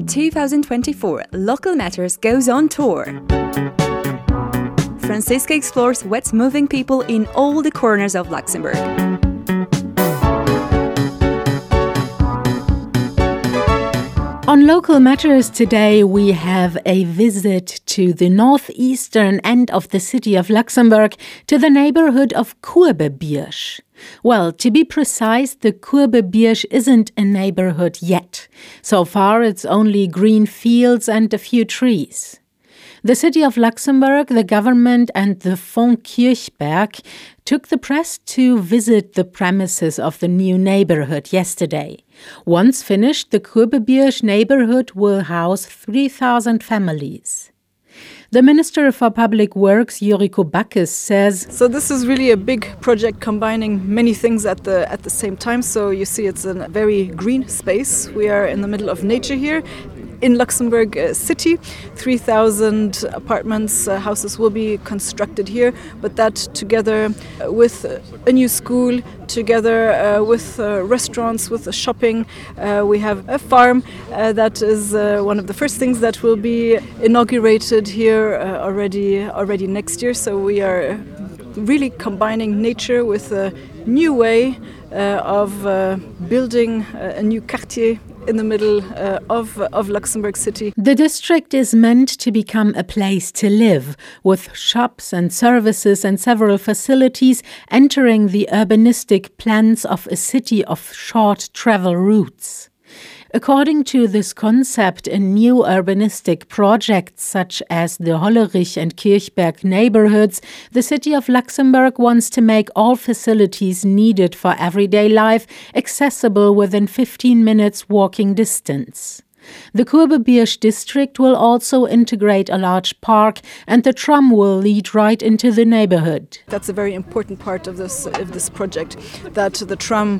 2024 Local Matters goes on tour. Francisca explores what's moving people in all the corners of Luxembourg. On Local Matters today, we have a visit to the northeastern end of the city of Luxembourg, to the neighborhood of Courbebierge. Well, to be precise, the Courbebierge isn't a neighborhood yet. So far, it's only green fields and a few trees. The city of Luxembourg, the government and the Fonds Kirchberg took the press to visit the premises of the new neighborhood yesterday. Once finished, the Courbebierge neighborhood will house 3,000 families. The Minister for Public Works, Yuriko Bakis, says, So this is really a big project combining many things at the same time. So you see it's a very green space. We are in the middle of nature here. In Luxembourg City, 3,000 apartments, houses will be constructed here, but that together with a new school, together with restaurants, with shopping, we have a farm that is one of the first things that will be inaugurated here already next year. So we are really combining nature with a new way of building a new quartier in the middle of Luxembourg City. The district is meant to become a place to live, with shops and services and several facilities entering the urbanistic plans of a city of short travel routes. According to this concept, a new urbanistic project such as the Hollerich and Kirchberg neighborhoods, the city of Luxembourg wants to make all facilities needed for everyday life accessible within 15 minutes walking distance. The Courbebierge district will also integrate a large park, and the tram will lead right into the neighborhood. That's a very important part of this project, that the tram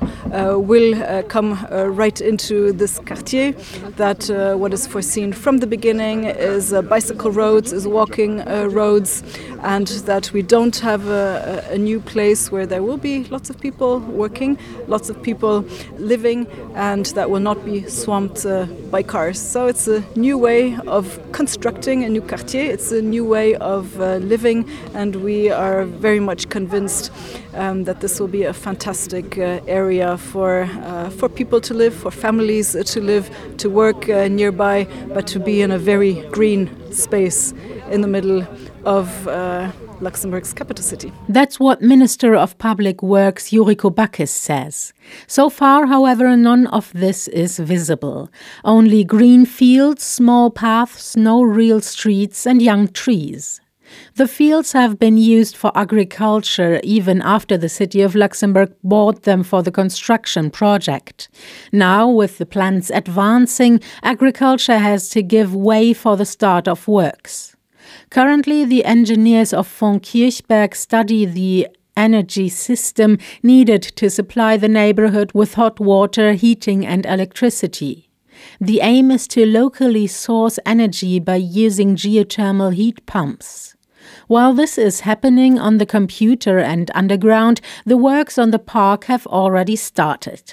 will come right into this quartier, that what is foreseen from the beginning is bicycle roads, is walking roads, and that we don't have a new place where there will be lots of people working, lots of people living, and that will not be swamped by cars. So it's a new way of constructing a new quartier. It's a new way of living, and we are very much convinced that this will be a fantastic area for people to live, for families to live, to work nearby, but to be in a very green space in the middle of Luxembourg's capital city. That's what Minister of Public Works Yuriko Bakis says. So far, however, none of this is visible. Only green fields, small paths, no real streets and young trees. The fields have been used for agriculture even after the city of Luxembourg bought them for the construction project. Now, with the plans advancing, agriculture has to give way for the start of works. Currently, the engineers of Fonds Kirchberg study the energy system needed to supply the neighborhood with hot water, heating and electricity. The aim is to locally source energy by using geothermal heat pumps. While this is happening on the computer and underground, the works on the park have already started.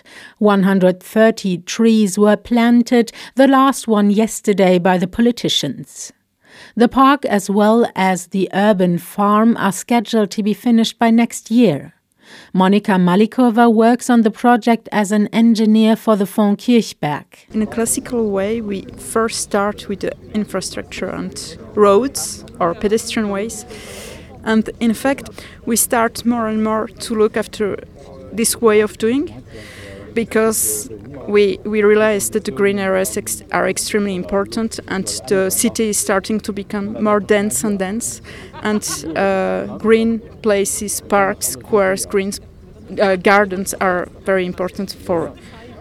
130 trees were planted, the last one yesterday by the politicians. The park as well as the urban farm are scheduled to be finished by next year. Monika Malikova works on the project as an engineer for the Fonds Kirchberg. In a classical way, we first start with the infrastructure and roads or pedestrian ways. And in fact, we start more and more to look after this way of doing, because we realize that the green areas are extremely important, and the city is starting to become more dense and dense, and green places, parks, squares, gardens are very important for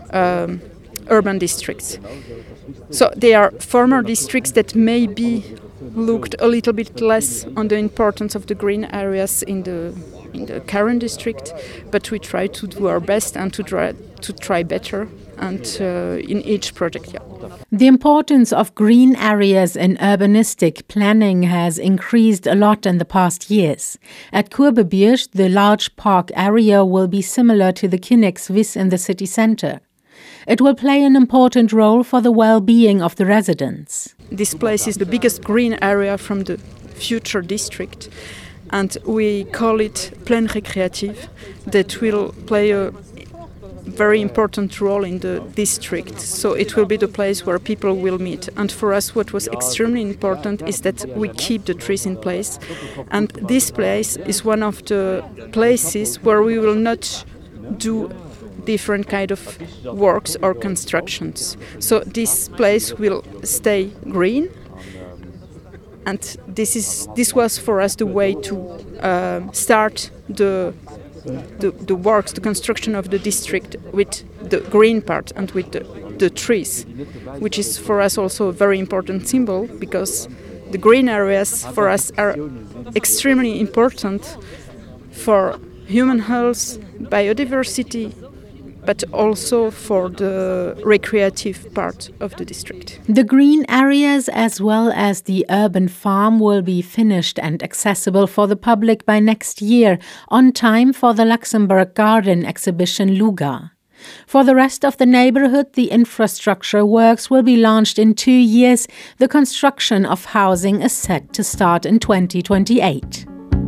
urban districts. So they are former districts that maybe looked a little bit less on the importance of the green areas in the current district, but we try to do our best and to try better, and in each project. The importance of green areas in urbanistic planning has increased a lot in the past years. At Courbebierge, the large park area will be similar to the Kinex Wiss in the city centre. It will play an important role for the well-being of the residents. This place is the biggest green area from the future district, and we call it Plaine Récréative, that will play a very important role in the district. So it will be the place where people will meet. And for us, what was extremely important is that we keep the trees in place. And this place is one of the places where we will not do different kind of works or constructions. So this place will stay green. And this was for us the way to start the works, the construction of the district with the green part and with the trees, which is for us also a very important symbol, because the green areas for us are extremely important for human health, biodiversity, but also for the recreative part of the district. The green areas as well as the urban farm will be finished and accessible for the public by next year, on time for the Luxembourg Garden exhibition Luga. For the rest of the neighborhood, the infrastructure works will be launched in 2 years. The construction of housing is set to start in 2028.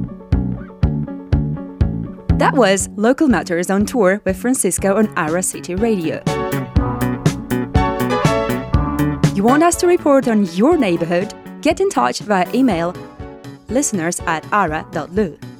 That was Local Matters on Tour with Francisco on Ara City Radio. You want us to report on your neighborhood? Get in touch via email listeners@ara.lu.